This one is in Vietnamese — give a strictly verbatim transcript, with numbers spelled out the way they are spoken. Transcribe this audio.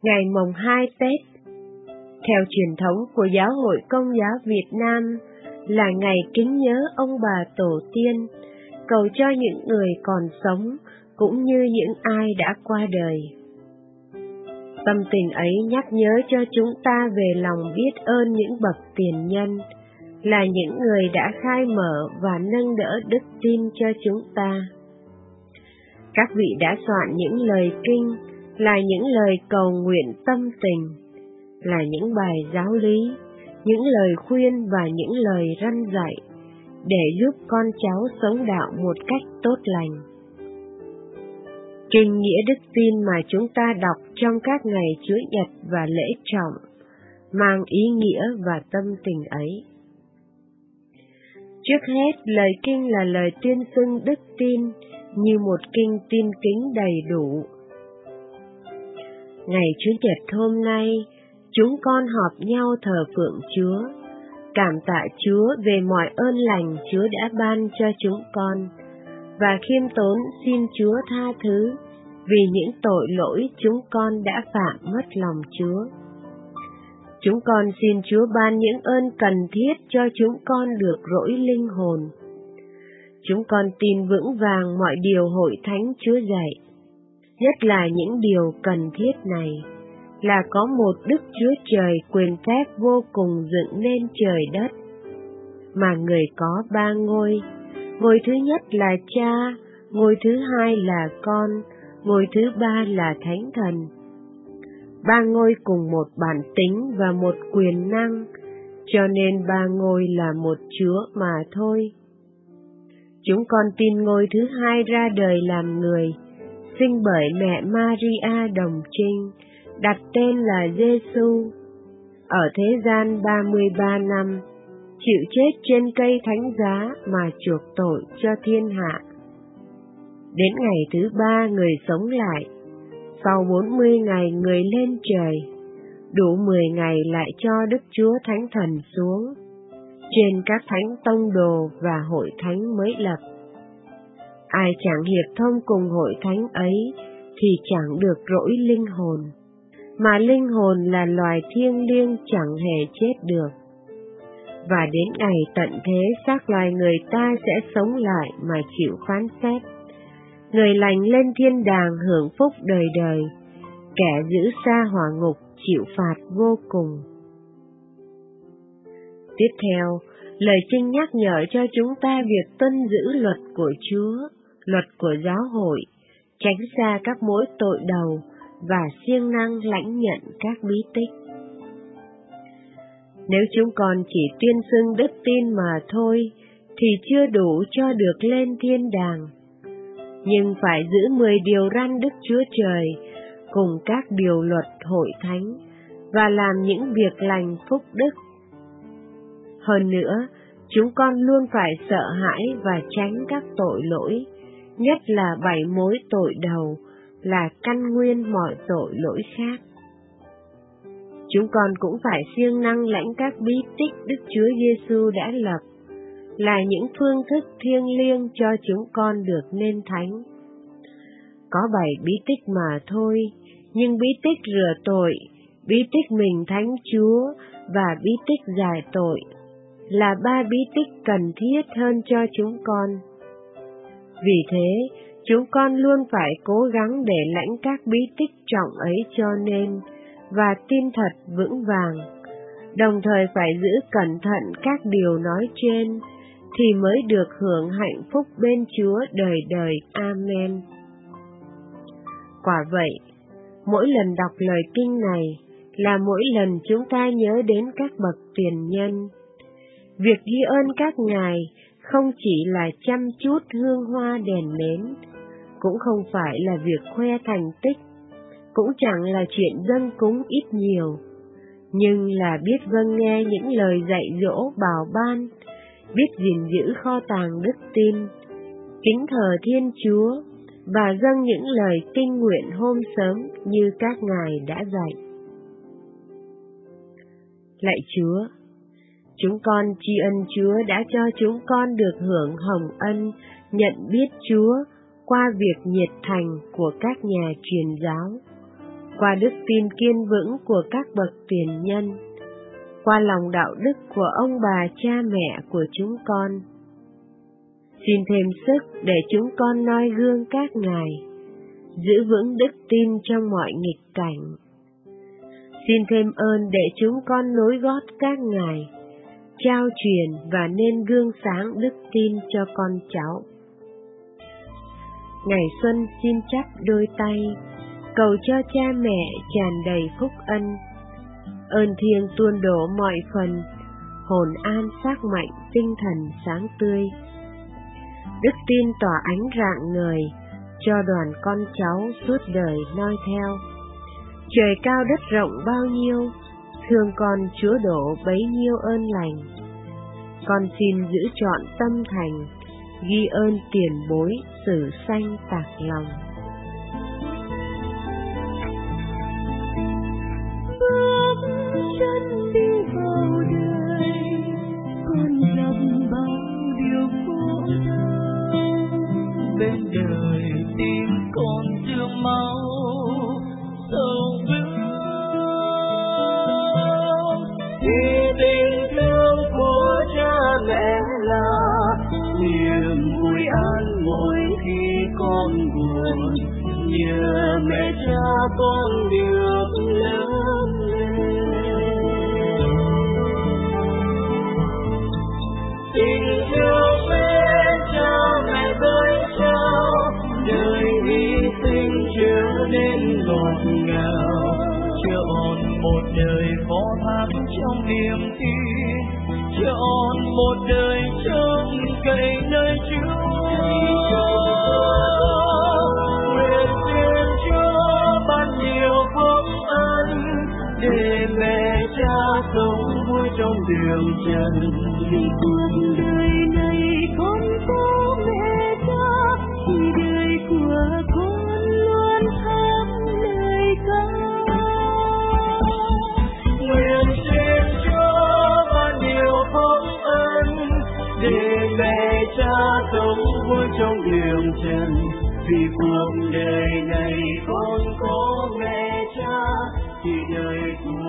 Ngày mồng hai Tết, theo truyền thống của Giáo hội Công giáo Việt Nam, là ngày kính nhớ ông bà tổ tiên, cầu cho những người còn sống cũng như những ai đã qua đời. Tâm tình ấy nhắc nhớ cho chúng ta về lòng biết ơn những bậc tiền nhân, là những người đã khai mở và nâng đỡ đức tin cho chúng ta. Các vị đã soạn những lời kinh, là những lời cầu nguyện tâm tình, là những bài giáo lý, những lời khuyên và những lời răn dạy, để giúp con cháu sống đạo một cách tốt lành. Kinh nghĩa đức tin mà chúng ta đọc trong các ngày Chúa Nhật và lễ trọng, mang ý nghĩa và tâm tình ấy. Trước hết, lời kinh là lời tuyên xưng đức tin như một kinh tin kính đầy đủ. Ngày Chúa Nhật hôm nay, chúng con họp nhau thờ phượng Chúa, cảm tạ Chúa về mọi ơn lành Chúa đã ban cho chúng con, và khiêm tốn xin Chúa tha thứ vì những tội lỗi chúng con đã phạm mất lòng Chúa. Chúng con xin Chúa ban những ơn cần thiết cho chúng con được rỗi linh hồn. Chúng con tin vững vàng mọi điều Hội Thánh Chúa dạy, nhất là những điều cần thiết này, là có một Đức Chúa Trời quyền phép vô cùng dựng nên trời đất, mà người có ba ngôi. Ngôi thứ nhất là Cha, ngôi thứ hai là Con, ngôi thứ ba là Thánh Thần. Ba ngôi cùng một bản tính và một quyền năng, cho nên ba ngôi là một Chúa mà thôi. Chúng con tin ngôi thứ hai ra đời làm người, sinh bởi mẹ Maria đồng trinh, đặt tên là Giêsu. Ở thế gian ba mươi ba năm, chịu chết trên cây thánh giá mà chuộc tội cho thiên hạ. Đến ngày thứ ba người sống lại, sau bốn mươi ngày người lên trời, đủ mười ngày lại cho Đức Chúa Thánh Thần xuống, trên các thánh tông đồ và hội thánh mới lập. Ai chẳng hiệp thông cùng hội thánh ấy thì chẳng được rỗi linh hồn, mà linh hồn là loài thiêng liêng chẳng hề chết được. Và đến ngày tận thế xác loài người ta sẽ sống lại mà chịu phán xét. Người lành lên thiên đàng hưởng phúc đời đời, kẻ giữ xa hỏa ngục chịu phạt vô cùng. Tiếp theo, lời kinh nhắc nhở cho chúng ta việc tuân giữ luật của Chúa, luật của giáo hội, tránh xa các mối tội đầu và siêng năng lãnh nhận các bí tích. Nếu chúng con chỉ tuyên xưng đức tin mà thôi, thì chưa đủ cho được lên thiên đàng, nhưng phải giữ mười điều răn Đức Chúa Trời cùng các điều luật hội thánh và làm những việc lành phúc đức. Hơn nữa, chúng con luôn phải sợ hãi và tránh các tội lỗi, nhất là bảy mối tội đầu là căn nguyên mọi tội lỗi khác. Chúng con cũng phải siêng năng lãnh các bí tích Đức Chúa Giêsu đã lập, là những phương thức thiêng liêng cho chúng con được nên thánh. Có bảy bí tích mà thôi, nhưng bí tích rửa tội, bí tích mình thánh Chúa và bí tích giải tội là ba bí tích cần thiết hơn cho chúng con. Vì thế, chúng con luôn phải cố gắng để lãnh các bí tích trọng ấy cho nên, và tin thật vững vàng, đồng thời phải giữ cẩn thận các điều nói trên, thì mới được hưởng hạnh phúc bên Chúa đời đời. Amen. Quả vậy, mỗi lần đọc lời kinh này là mỗi lần chúng ta nhớ đến các bậc tiền nhân. Việc ghi ơn các ngài không chỉ là chăm chút hương hoa đèn nến, cũng không phải là việc khoe thành tích, cũng chẳng là chuyện dâng cúng ít nhiều, nhưng là biết vâng nghe những lời dạy dỗ bảo ban, biết gìn giữ kho tàng đức tin, kính thờ Thiên Chúa và dâng những lời kinh nguyện hôm sớm như các ngài đã dạy. Lạy Chúa, chúng con tri ân Chúa đã cho chúng con được hưởng hồng ân nhận biết Chúa qua việc nhiệt thành của các nhà truyền giáo, qua đức tin kiên vững của các bậc tiền nhân, qua lòng đạo đức của ông bà cha mẹ của chúng con. Xin thêm sức để chúng con noi gương các ngài, giữ vững đức tin trong mọi nghịch cảnh. Xin thêm ơn để chúng con nối gót các ngài, trao truyền và nên gương sáng đức tin cho con cháu. Ngày xuân xin chắp đôi tay, cầu cho cha mẹ tràn đầy phúc ân, ơn thiêng tuôn đổ mọi phần, hồn an sắc mạnh, tinh thần sáng tươi. Đức tin tỏa ánh rạng ngời, cho đoàn con cháu suốt đời noi theo. Trời cao đất rộng bao nhiêu, thương con Chúa đổ bấy nhiêu ơn lành. Con xin giữ trọn tâm thành, ghi ơn tiền bối sử sanh tạc lòng. Bước chân đi vào đời, con gặp bao điều khổ đau. Bên đời tim con chưa máu sầu vương, thì tình thương của cha mẹ là niềm vui an mỗi khi con buồn. Nhờ mẹ cha con được lớn lên, tình yêu bên cha mẹ với cháu, đời hy sinh trở nên ngọt ngào. Chọn một đời phó thác trong niềm tin, chọn một đời trông cậy nơi Chúa. Nguyện xin Chúa ban nhiều phúc ân, để mẹ cha sống vui trong đường trần. Vì cuộc đời này con có mẹ cha, thì đời của con luôn thắm lời ca. Nguyện xin Chúa ban nhiều phúc ân, để mẹ cha sống vui trong đường trần. Vì cuộc đời này con có mẹ cha, thì đời của